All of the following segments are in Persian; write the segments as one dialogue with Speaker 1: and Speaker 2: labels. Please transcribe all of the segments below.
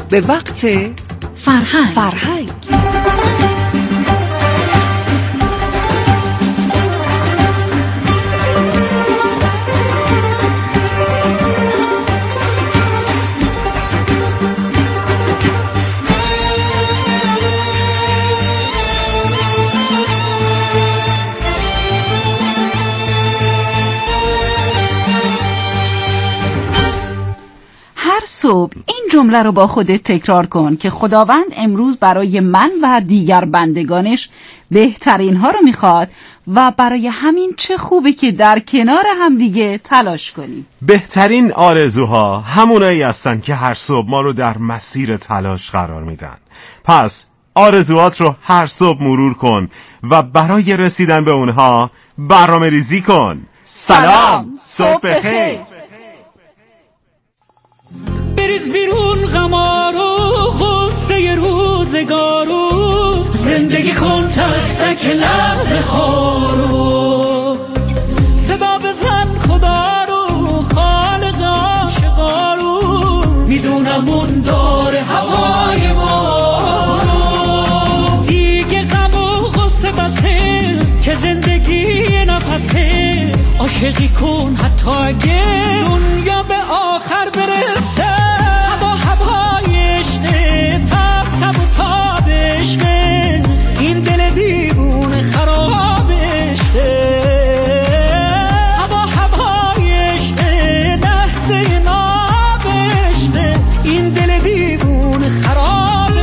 Speaker 1: به وقت فرهنگ.
Speaker 2: صبح این جمله رو با خودت تکرار کن که خداوند امروز برای من و دیگر بندگانش بهترین ها رو میخواد و برای همین چه خوبه که در کنار هم دیگه تلاش کنیم.
Speaker 3: بهترین آرزوها همونایی هستن که هر صبح ما رو در مسیر تلاش قرار میدن. پس آرزوات رو هر صبح مرور کن و برای رسیدن به اونها برنامه ریزی کن. سلام، صبح بخیر.
Speaker 4: بریز بیرون غمارو غصه روزگارو، زندگی کن تک تک لحظه ها رو، صدا بزن خدا رو خالق عاشقا رو، میدونم اون داره هوای ما رو. دیگه غم و غصه بسه که زندگی نفسه، عاشقی کن حتی اگه دنیا به آخر برسه. این دل دیوونه خرابشه، هوایش لحظه نابشه، این دل دیوونه خرابشه.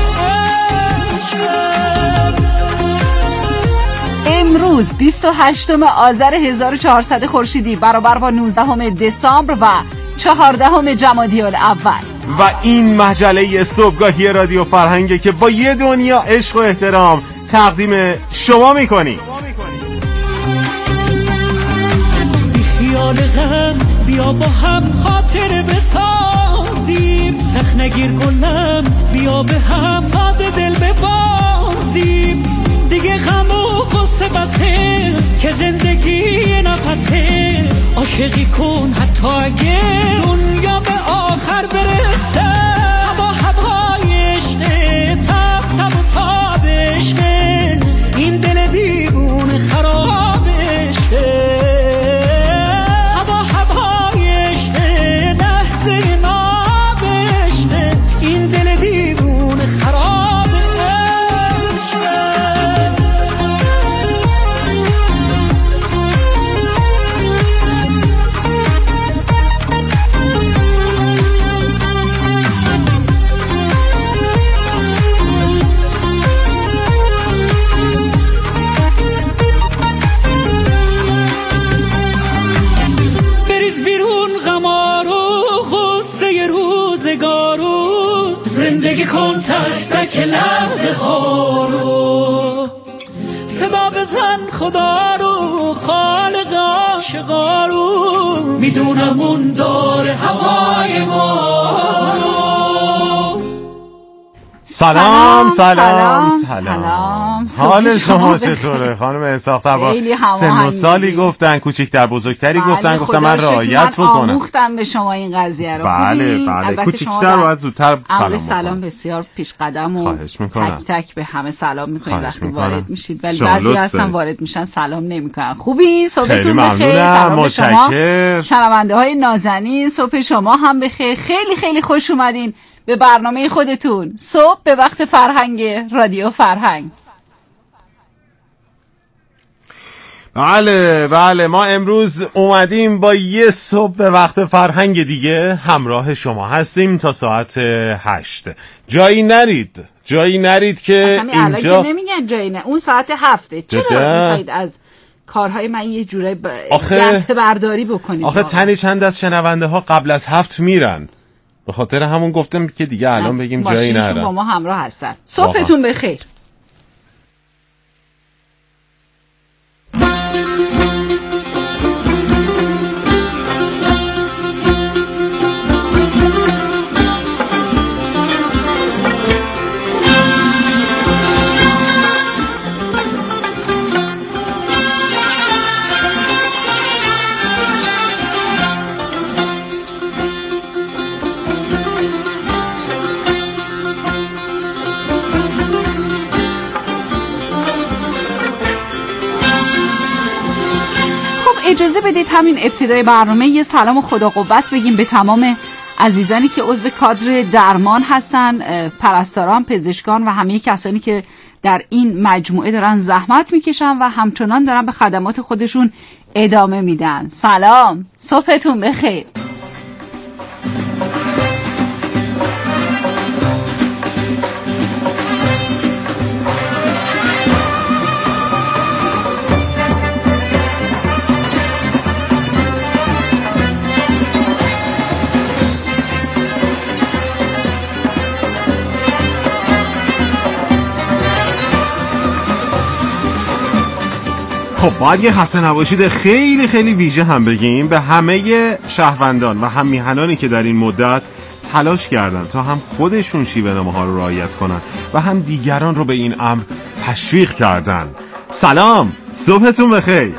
Speaker 2: امروز 28 آذر 1400 خورشیدی برابر با 19 دسامبر و 14 جمادی الاول
Speaker 3: و این مجله صبحگاهی رادیو فرهنگه که با یه دنیا عشق و احترام تقدیم شما میکنی.
Speaker 4: بی خیال غم بیا با هم خاطر بسازیم، سخت نگیر گلم بیا به هم ساده دل ببازیم. دیگه غم و غصه بسه که زندگی نفسه، عاشقی کن حتی اگه دنیا به آخر برسه. هوایش تب تب و تابش، این دل دیوونه خرابشه. هوایش لحظه نابشه، این دل دیوونه خرابشه. زندگی کن تک تک لحظه ها رو، صدا بزن خدا رو خالق عاشقا رو، میدونم اون داره هوای ما رو.
Speaker 3: سلام. حال شما
Speaker 2: بخیر.
Speaker 3: چطوره خانم اسحاق طبا؟
Speaker 2: خیلی
Speaker 3: سن و سالی گفتن، کوچیک‌تر بزرگتری گفتن، گفتم من رعایت بکنم.
Speaker 2: آموختم به شما این قضیه رو.
Speaker 3: بله کوچیک‌تر باید زودتر
Speaker 2: سلام بسیار پیش قدم و تک تک به همه سلام می‌کنید وقتی وارد میشید، ولی بعضی هستن وارد میشن سلام نمی‌کنن. خوبی؟ صبحتون بخیر. سلام به شما شنونده‌های نازنین، صبح شما هم بخیر. خیلی خیلی خوش اومدین به برنامه خودتون صبح به وقت فرهنگ رادیو فرهنگ.
Speaker 3: بله ما امروز اومدیم با یه صبح به وقت فرهنگ دیگه همراه شما هستیم تا ساعت 8. جایی نرید که اینجا
Speaker 2: که نمیگن جایی نه، اون ساعت 7. چرا میخواید از کارهای من یه جورایی گرته برداری بکنید؟
Speaker 3: آخه تنی چند از شنونده ها قبل از 7 میرن، به خاطر همون گفتم که دیگه الان بگیم جایی نرن.
Speaker 2: ماشینشون با ما همراه هستن. صبحتون بخیر. اجازه بدید همین ابتدای برنامه یه سلام و خدا قوت بگیم به تمام عزیزانی که عضو کادر درمان هستن، پرستاران، پزشکان و همه کسانی که در این مجموعه دارن زحمت میکشن و همچنان دارن به خدمات خودشون ادامه میدن. سلام، صبحتون بخیر.
Speaker 3: خب باید یه خسته نباشید خیلی خیلی ویژه هم بگیم به همه شهروندان و هم میهنانی که در این مدت تلاش کردن تا هم خودشون شیوه‌نامه‌ها رو رعایت کنن و هم دیگران رو به این امر تشویق کردن. سلام، صبحتون بخیر.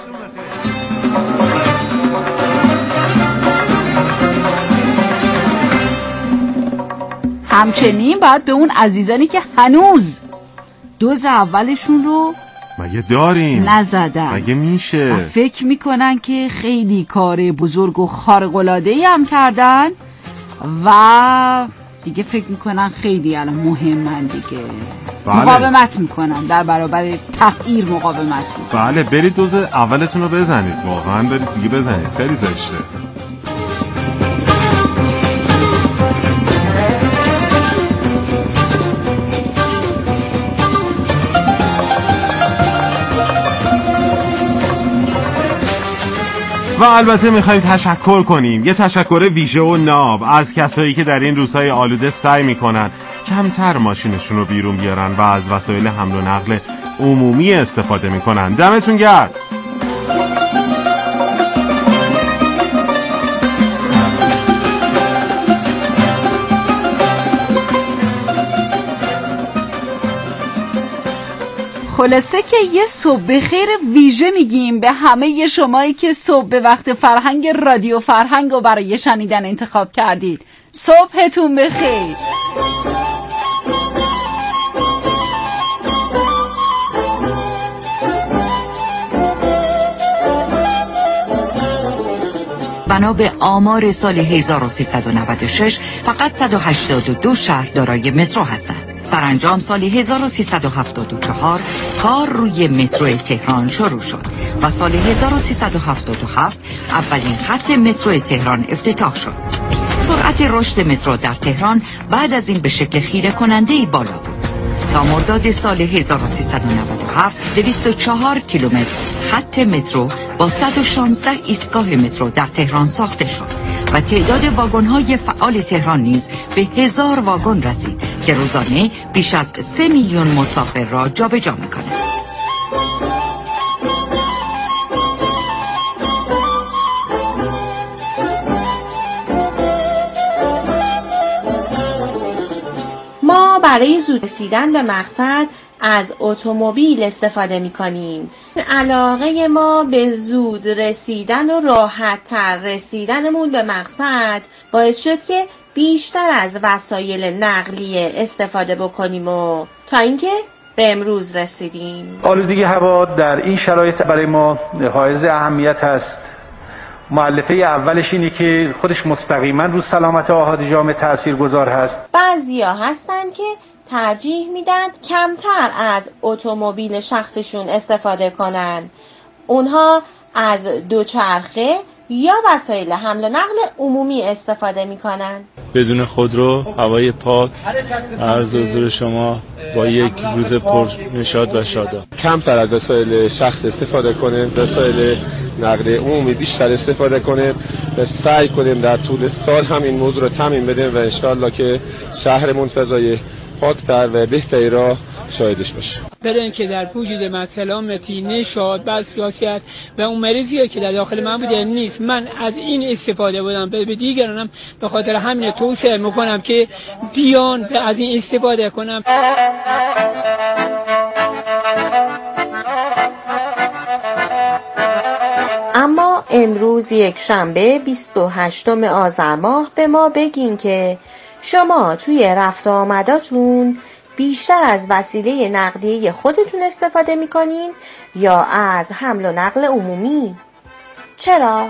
Speaker 2: همچنین باید به اون عزیزانی که هنوز دوز اولشون رو
Speaker 3: مگه داریم
Speaker 2: نزدن،
Speaker 3: مگه میشه،
Speaker 2: فکر میکنن که خیلی کار بزرگ و خارق‌العاده‌ای هم کردن و دیگه فکر میکنن خیلی الان مهمن دیگه. بله. مقاومت میکنن، در برابر تغییر مقاومت میکنن.
Speaker 3: بله، برید دوز اولتون رو بزنید، واقعا برید دیگه بزنید، خیلی زشته. و البته میخوایم تشکر کنیم، یه تشکر ویژه و ناب از کسایی که در این روزهای آلوده سعی میکنن کمتر ماشینشون رو بیرون بیارن و از وسایل حمل و نقل عمومی استفاده میکنن. دمتون گرم.
Speaker 2: خلاصه که یه صبح بخیر ویژه میگیم به همه شمایی که صبح به وقت فرهنگ رادیو فرهنگ رو برای شنیدن انتخاب کردید. صبحتون بخیر.
Speaker 1: بنا به آمار سال 1396 فقط 182 شهر دارای مترو هستند. سرانجام سال 1374 کار روی مترو تهران شروع شد و سال 1377 اولین خط مترو تهران افتتاح شد. سرعت رشد مترو در تهران بعد از این به شکل خیره کننده‌ای بالا بود. تا مرداد سال 1397 204 کیلومتر خط مترو با 116 ایستگاه مترو در تهران ساخته شد و تعداد واگن‌های فعال تهران نیز به 1000 واگن رسید که روزانه بیش از 3 میلیون مسافر را جابجا می‌کند.
Speaker 5: ما برای زود رسیدن به مقصد از اتومبیل استفاده می‌کنیم. علاقه ما به زود رسیدن و راحت‌تر رسیدنمون به مقصد باعث شد که بیشتر از وسایل نقلیه استفاده بکنیم و تا اینکه به امروز رسیدیم.
Speaker 6: آلودگی هوا در این شرایط برای ما حائز اهمیت است. مؤلفه اولش اینه که خودش مستقیما رو سلامت آحاد جامعه تاثیرگذار هست.
Speaker 5: بعضیا هستن که ترجیح میدن کمتر از اتومبیل شخصشون استفاده کنن. اونها از دوچرخه یا وسایل حمل و نقل عمومی استفاده میکنن.
Speaker 7: بدون خودرو، هوای پاک، عرض حضور شما با یک روز پر نشاط و شاداب.
Speaker 8: کمتر از وسایل شخص استفاده کنیم، وسایل نقل عمومی بیشتر استفاده کنیم و سعی کنیم در طول سال هم این موضوع رو تامین بدیم و انشالله که شهرمون فضای پاکتر و بهتری را شاهدش باشه.
Speaker 9: برای اینکه در وجود من سلامتی، نشاط، بسیاست و اون مریضی که در داخل من بوده نیست، من از این استفاده بودم به دیگرانم به خاطر همین توصیه میکنم که بیان از این استفاده کنم.
Speaker 5: اما امروز یک شنبه 28 آذر ماه به ما بگین که شما توی رفت و آمداتون بیشتر از وسیله نقلیه خودتون استفاده میکنین یا از حمل و نقل عمومی؟ چرا؟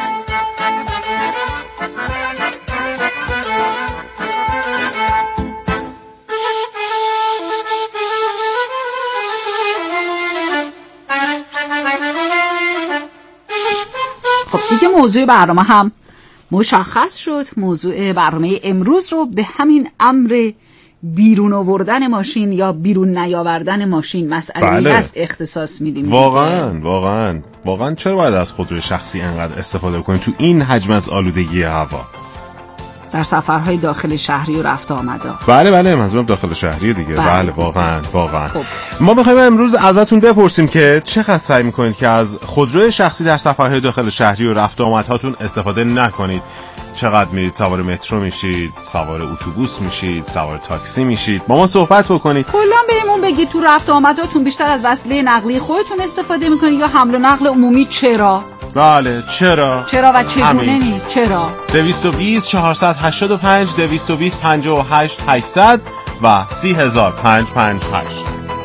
Speaker 2: خب دیگه موضوع برنامه هم مشخص شد. موضوع برنامه امروز رو به همین امر بیرون آوردن ماشین یا بیرون نیاوردن ماشین مسئله است اختصاص میدیم.
Speaker 3: واقعا چرا باید از خودروی شخصی انقدر استفاده کنیم تو این حجم از آلودگی هوا
Speaker 2: در سفرهای داخل شهری و رفت آمده؟
Speaker 3: بله منظورم داخل شهری دیگه. بله واقعا خب. ما می‌خوایم امروز ازتون بپرسیم که چقدر سعی می‌کنید که از خودروی شخصی در سفرهای داخل شهری و رفت آمدهاتون استفاده نکنید. چقدر میرید سوار مترو میشید، سوار اتوبوس میشید، سوار تاکسی میشید. با ما صحبت بکنید.
Speaker 2: کلا بهمون بگید تو رفت آمداتون بیشتر از وسیله نقلیه خودتون استفاده میکنید یا حمل و نقل عمومی؟ چرا؟
Speaker 3: بله چرا
Speaker 2: و چگونه نیست؟ چرا؟
Speaker 3: 220 485 220 58 800 و 30558.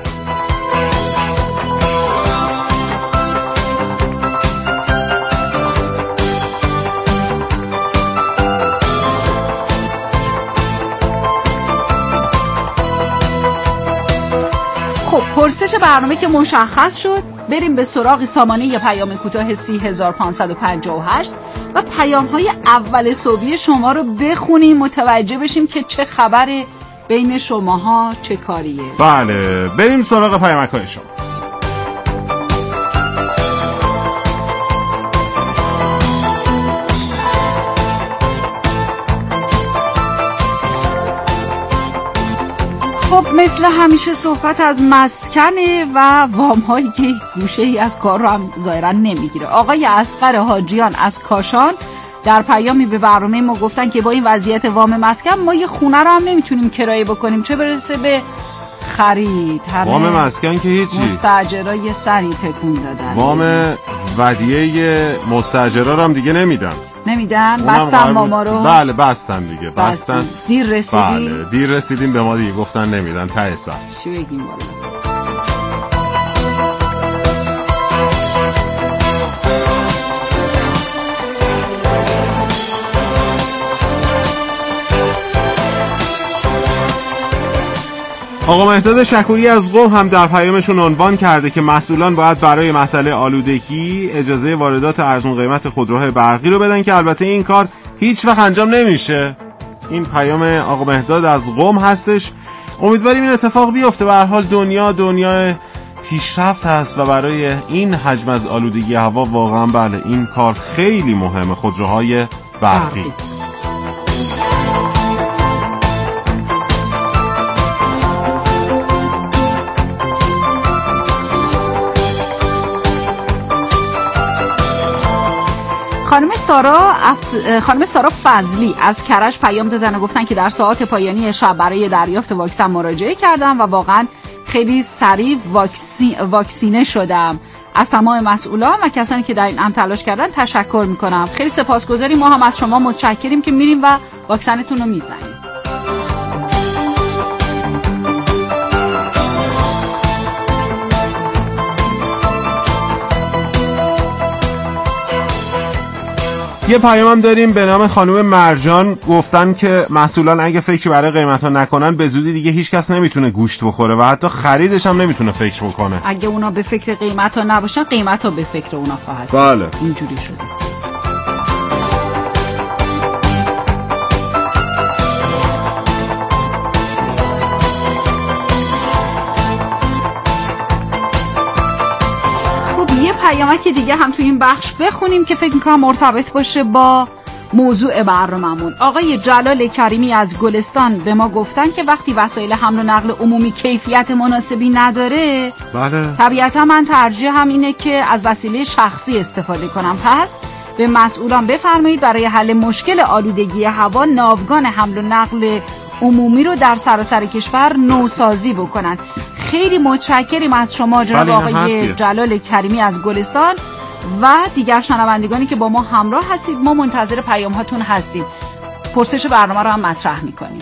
Speaker 2: پرسش برنامه که مشخص شد، بریم به سراغ سامانه پیام کوتاه 30558 و پیام‌های اول صبحی شما رو بخونیم، متوجه بشیم که چه خبره بین شماها، چه کاریه.
Speaker 3: بله بریم سراغ پیامک‌های شما.
Speaker 2: خب مثل همیشه صحبت از مسکنه و وام‌هایی که گوشه‌ای از کار رو هم ظاهراً نمیگیره. آقای اصغر حاجیان از کاشان در پیامی به برنامه ما گفتن که با این وضعیت وام مسکن ما یه خونه رو هم نمیتونیم کرایه بکنیم، چه برسه به خرید.
Speaker 3: وام مسکن که هیچی،
Speaker 2: مستاجرا یه سری تکون دادن.
Speaker 3: وام ودیعه مستاجرا رو هم دیگه نمیدن.
Speaker 2: بستن ما رو.
Speaker 3: بله بستن دیگه. بستن.
Speaker 2: دیر رسیدیم.
Speaker 3: بله دیر رسیدیم به ما دیگه گفتن نمیدن. ته سر
Speaker 2: چی بگیم والا.
Speaker 3: آقا مهداد شکوری از قم هم در پیامشون عنوان کرده که مسئولان باید برای مسئله آلودگی اجازه واردات ارزون قیمت خودروهای برقی رو بدن که البته این کار هیچ وقت انجام نمیشه. این پیام آقا مهداد از قم هستش. امیدواریم این اتفاق بیفته. به هر حال دنیا پیشرفت هست و برای این حجم از آلودگی هوا واقعا بله این کار خیلی مهمه. خودروهای برقی.
Speaker 2: خانم سارا فضلی از کرج پیام دادن و گفتن که در ساعات پایانی شب برای دریافت واکسن مراجعه کردم و واقعا خیلی سریع واکسینه شدم. از تمام مسئولان و کسانی که در این امر تلاش کردن تشکر میکنم. خیلی سپاسگزاریم. ما هم از شما متشکریم که میریم و واکسنتون رو میزنیم.
Speaker 3: یه پیامم داریم به نام خانم مرجان. گفتن که مسئولان اگه فکر برای قیمتا نکنن به زودی دیگه هیچ کس نمیتونه گوشت بخوره و حتی خریدش هم نمیتونه فکر بکنه.
Speaker 2: اگه اونا به فکر قیمتا نباشن قیمتا به فکر اونا خواهد.
Speaker 3: بله
Speaker 2: اینجوری شده. پیامکی دیگه هم تو این بخش بخونیم که فکر میکنم مرتبط باشه با موضوع برناممون. آقای جلال کریمی از گلستان به ما گفتن که وقتی وسایل حمل و نقل عمومی کیفیت مناسبی نداره
Speaker 3: بله
Speaker 2: طبیعتا من ترجیحم اینه که از وسیله شخصی استفاده کنم. پس به مسئولان بفرمایید برای حل مشکل آلودگی هوا ناوگان حمل و نقل عمومی رو در سراسر کشور نوسازی بکنن. خیلی متشکریم از شما جناب آقای جلال کریمی از گلستان و دیگر شنوندگانی که با ما همراه هستید. ما منتظر پیام هاتون هستیم. پرسش برنامه رو هم مطرح میکنیم.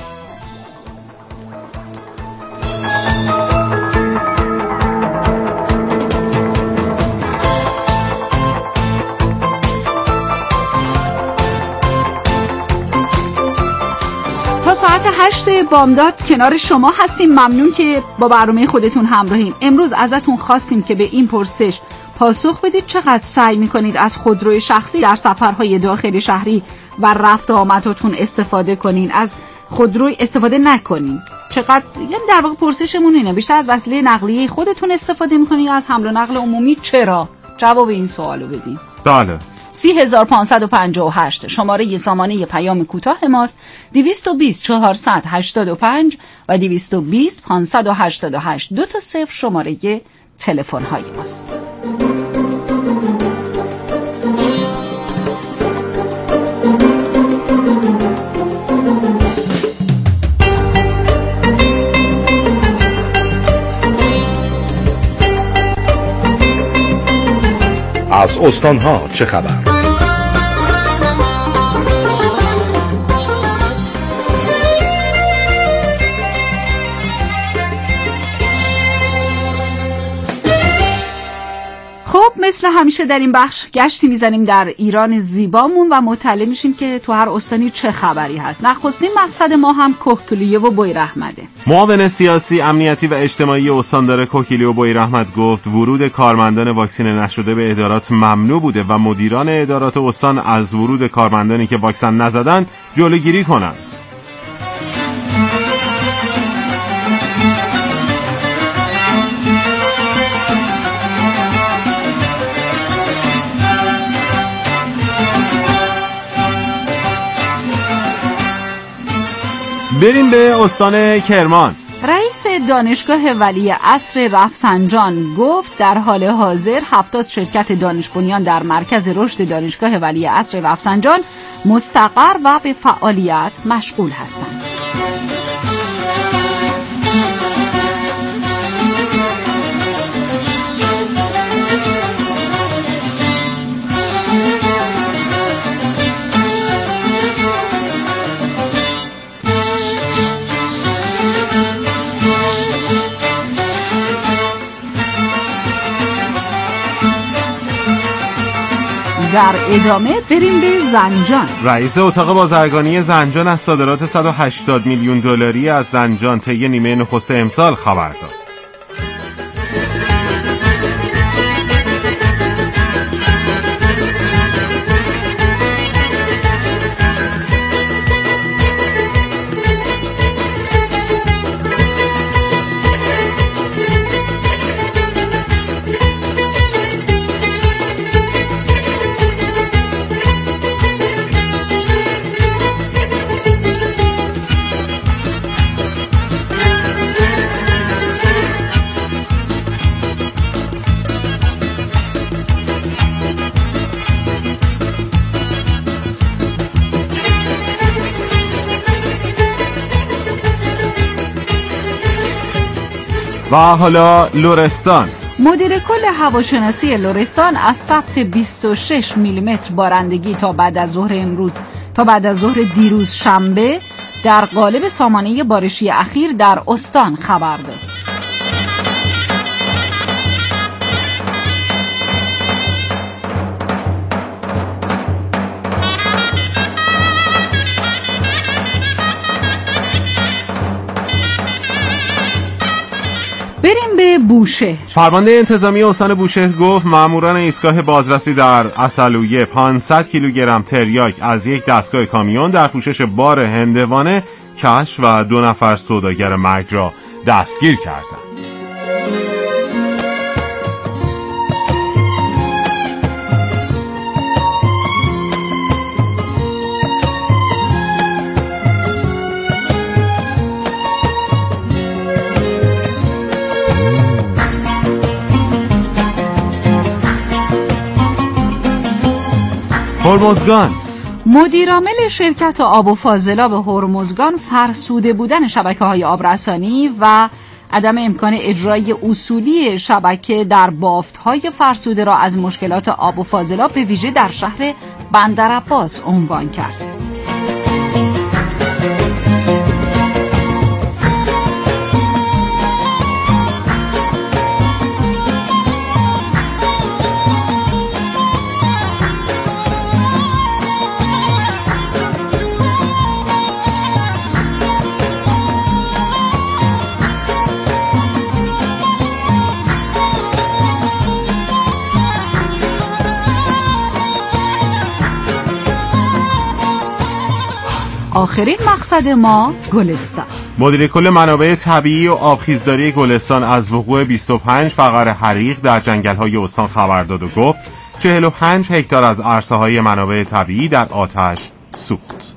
Speaker 2: تا ساعت 8 بامداد کنار شما هستیم. ممنون که با برنامه خودتون همراهین. امروز ازتون خواستیم که به این پرسش پاسخ بدید چقدر سعی میکنید از خودروی شخصی در سفرهای داخلی شهری و رفت و آمدتون استفاده کنین، از خودروی استفاده نکنین. چقدر، یعنی در واقع پرسشمون اینه بیشتر از وسیله نقلیه خودتون استفاده میکنین یا از حمل و نقل عمومی؟ چرا؟ جواب این سوالو بدین.
Speaker 3: بله.
Speaker 2: 30558 شماره سامانه پیام کوتاه ماست. 220 485 و 220 588 2 تا 0 شماره تلفن های ماست.
Speaker 10: از استان‌ها چه خبر؟
Speaker 2: خب مثل همیشه در این بخش گشتی میزنیم در ایران زیبامون و مطلع میشیم که تو هر استانی چه خبری هست. نخستین مقصد ما هم کهگیلویه و بویراحمده.
Speaker 3: معاون سیاسی، امنیتی و اجتماعی استاندار کهگیلویه و بویراحمد گفت ورود کارمندان واکسینه نشده به ادارات ممنوع بوده و مدیران ادارات استان از ورود کارمندانی که واکسن نزدن جلوگیری کنند. بریم به استان کرمان.
Speaker 2: رئیس دانشگاه ولیعصر رفسنجان گفت در حال حاضر 70 شرکت دانش بنیان در مرکز رشد دانشگاه ولیعصر رفسنجان مستقر و به فعالیت مشغول هستند. در ادامه بریم به زنجان.
Speaker 3: رئیس اتاق بازرگانی زنجان از صادرات 180 میلیون دلاری از زنجان طی نیمه نخست امسال خبر داد. و حالا لرستان.
Speaker 2: مدیر کل هواشناسی لرستان از ثبت 26 میلیمتر بارندگی تا بعد از ظهر دیروز شنبه در قالب سامانه بارشی اخیر در استان خبر داد. بریم به بوشهر.
Speaker 3: فرمانده انتظامی استان بوشهر گفت ماموران ایستگاه بازرسی در عسلویه 500 کیلوگرم تریاک از یک دستگاه کامیون در پوشش بار هندوانه کشف و 2 نفر سوداگر مرگ را دستگیر کردند. هرمزگان.
Speaker 2: مدیرعامل شرکت آب و فاضلاب هرمزگان فرسوده بودن شبکه‌های آبرسانی و عدم امکان اجرای اصولی شبکه در بافت‌های فرسوده را از مشکلات آب و فاضلاب به ویژه در شهر بندرعباس عنوان کرد. آخرین مقصد ما گلستان.
Speaker 3: مدیر کل منابع طبیعی و آبخیزداری گلستان از وقوع 25 فقر حریق در جنگل‌های استان خبر داد و گفت 45 هکتار از عرصه‌های منابع طبیعی در آتش سوخت.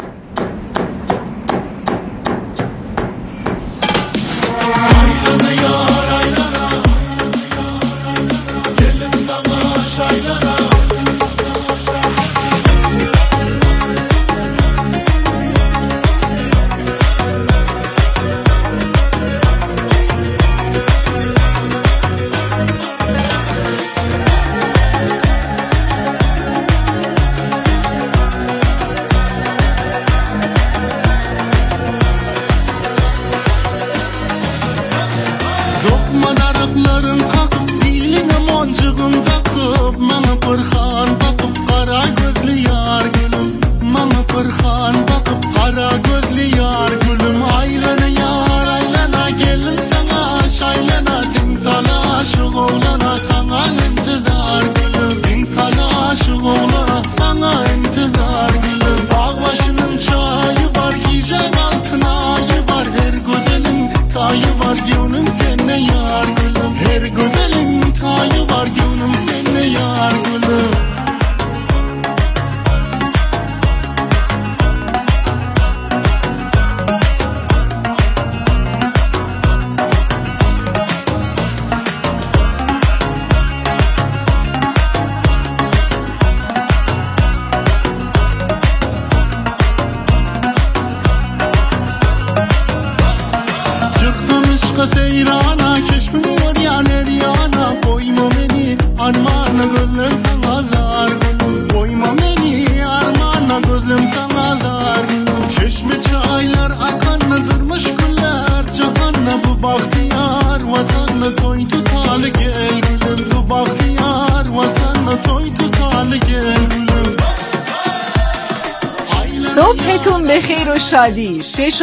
Speaker 2: صبحتون بخیر و شادی.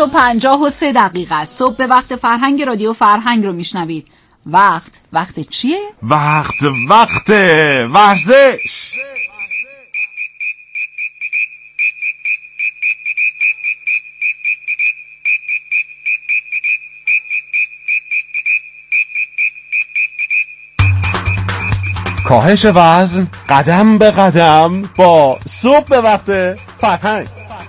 Speaker 2: 6:53 صبح به وقت فرهنگ رادیو فرهنگ رو میشنوید. وقت چیه؟
Speaker 3: وقت ورزش. کاهش وزن قدم به قدم با صبح به وقت فرهنگ.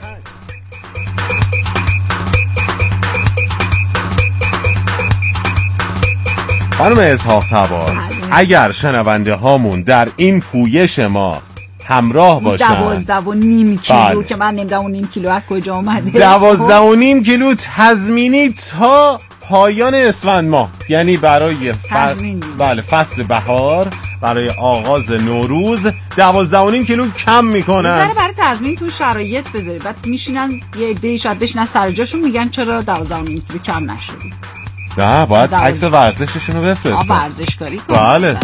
Speaker 3: خانم اسحاق تبار، اگر شنونده هامون در این پویش ما همراه باشن
Speaker 2: 12.5 کیلو که من نمیدونم اون نیم کیلو از کجا اومده.
Speaker 3: 12.5 کیلو تضمینی تا پایان اسفند ماه، یعنی برای فصل بهار، برای آغاز نوروز 12.5 کیلو کم میکنن.
Speaker 2: میذاره برای تضمین تو شرایط بذاری، بعد میشینن یه عده شاید بشینن سر جاشون میگن چرا 12.5 کیلو کم نشدی.
Speaker 3: نه باید عکس ورزششون رو بفرستن.
Speaker 2: ورزشکاری کن.
Speaker 3: بله.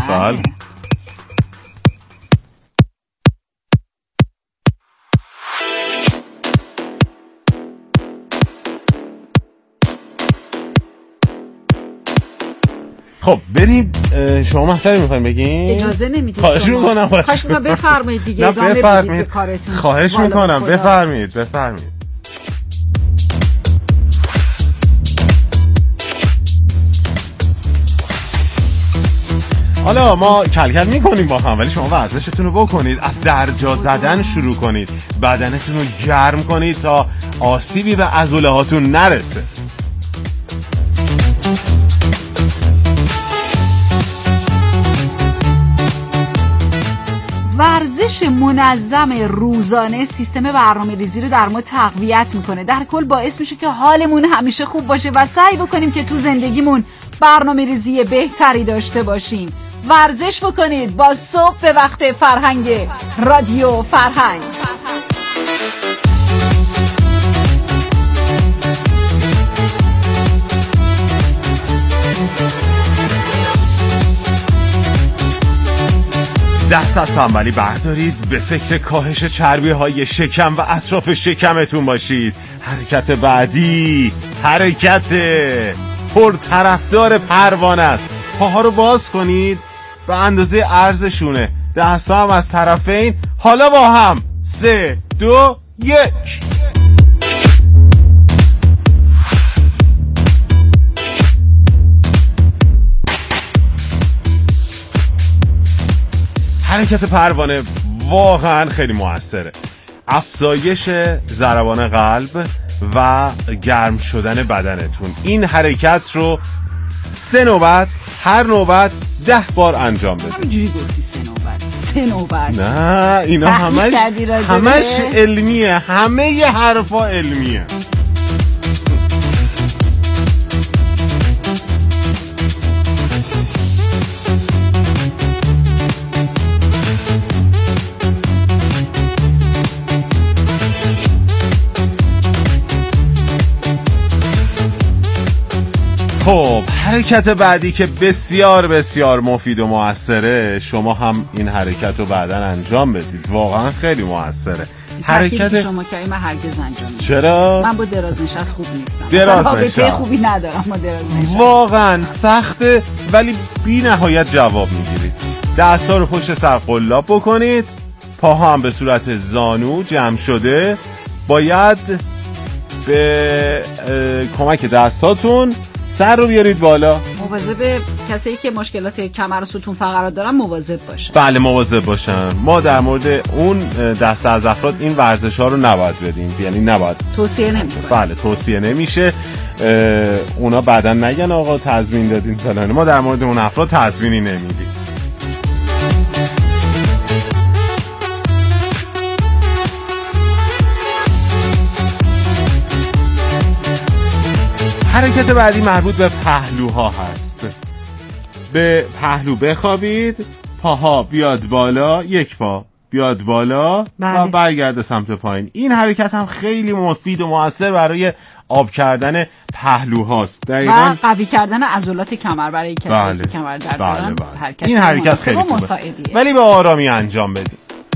Speaker 3: خب بریم. شما مطلبی میخوایم بگین؟
Speaker 2: اجازه نمیدید.
Speaker 3: خواهش میکنم
Speaker 2: بفرمایید دیگه. ادامه بدید به کارتون.
Speaker 3: خواهش میکنم بفرمایید. حالا ما کلکل میکنیم با هم، ولی شما ورزشتون رو بکنید. از درجا زدن شروع کنید، بدنتون رو گرم کنید تا آسیبی به عضله هاتون نرسه.
Speaker 2: ورزش منظم روزانه سیستم برنامه‌ریزی رو در ما تقویت میکنه. در کل باعث میشه که حالمون همیشه خوب باشه و سعی بکنیم که تو زندگیمون برنامه‌ریزی بهتری داشته باشیم. ورزش بکنید با صبح به وقت فرهنگ رادیو فرهنگ.
Speaker 3: دست از تنبلی بردارید، به فکر کاهش چربی‌های شکم و اطراف شکمتون باشید. حرکت بعدی حرکت پرطرفدار پروانه است. پاها رو باز کنید به اندازه عرضشونه، دست‌ها هم از طرفین. حالا با هم 3 2 1 حرکت پروانه واقعا خیلی موثره. افزایش ضربان قلب و گرم شدن بدنتون. این حرکت رو 3 نوبت، هر نوبت 10 بار انجام بدید.
Speaker 2: همینجوری گفتی 3 نوبت.
Speaker 3: نه اینا همش علمیه، همه حرفا علمیه. خب حرکت بعدی که بسیار بسیار مفید و موثره، شما هم این حرکت رو بعداً انجام بدید، واقعا خیلی موثره.
Speaker 2: حرکت شما که من هرگز انجام نمیدم.
Speaker 3: چرا؟
Speaker 2: من با دراز نشست خوب نیستم.
Speaker 3: دراز نشست
Speaker 2: خوبی ندارم با دراز نشست.
Speaker 3: واقعا سخته ولی بی نهایت جواب میگیرید. دستا رو پشت سر قلاب بکنید، پاها هم به صورت زانو جمع شده. باید به کمک دستاتون سر رو بیارید بالا.
Speaker 2: مواظب کسایی که مشکلات کمر و ستون فقرات دارن مواظب باشن.
Speaker 3: بله مواظب باشن. ما در مورد اون دسته از افراد این ورزش‌ها رو نباید بدیم، یعنی نباید
Speaker 2: توصیه نمی‌کنیم.
Speaker 3: بله توصیه نمیشه. اونا بعداً نگن آقا تضمین دادین فلان. ما در مورد اون افراد تضمینی نمیدیم. حرکت بعدی مربوط به پهلوها هست. به پهلو بخوابید، پاها بیاد بالا، یک پا بیاد بالا و برگرده سمت پایین. این حرکت هم خیلی مفید و مؤثر برای آب کردن پهلوهاست.
Speaker 2: و قوی کردن عضلات کمر برای کسایی که کمر درد دارن.
Speaker 3: این حرکت خیلی خوبه ولی به آرامی انجام بدید.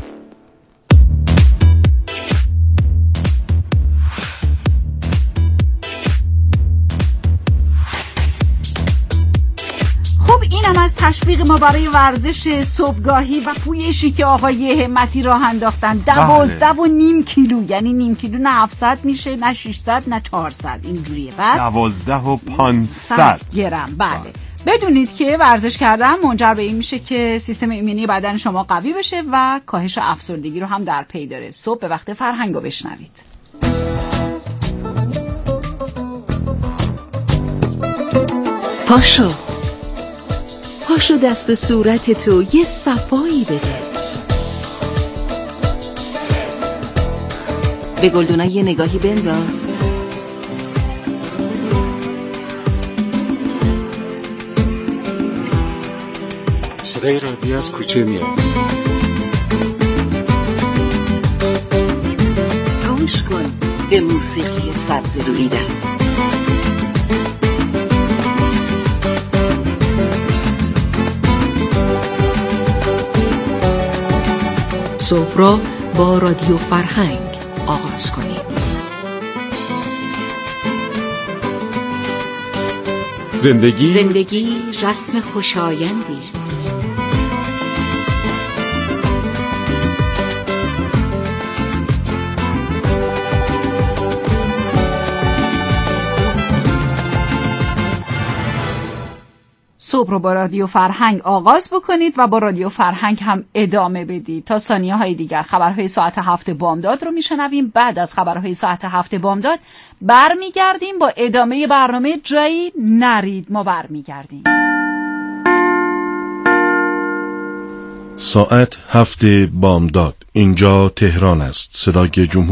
Speaker 2: اینم از تشویق ما برای ورزش صبحگاهی و پویشی که آقای همتی راه انداختن. 12.5 کیلو، یعنی نیم کیلو نه 700 میشه، نه 600 نه 400، اینجوریه. بعد
Speaker 3: 12,500
Speaker 2: گرم. بله. بدونید که ورزش کردن منجر به این میشه که سیستم ایمنی بدن شما قوی بشه و کاهش افسردگی رو هم در پی داره. صبح به وقت فرهنگو بشنوید.
Speaker 11: پاشو دست و صورت تو یه صفایی بده. به گلدونا یه نگاهی بنداز.
Speaker 12: صدای رادیو از کوچه میاد.
Speaker 11: گوش کن به موسیقی سبز رویدن. صبح را با رادیو فرهنگ آغاز کنید. زندگی رسم خوشایندی است.
Speaker 2: صبح رو با رادیو فرهنگ آغاز بکنید و با رادیو فرهنگ هم ادامه بدید. تا ثانیه های دیگر خبرهای ساعت 7 بامداد رو میشنویم. بعد از خبرهای ساعت 7 بامداد برمیگردیم با ادامه برنامه. جایی نرید، ما برمیگردیم.
Speaker 10: ساعت 7 بامداد. اینجا تهران است. صدای جمهوری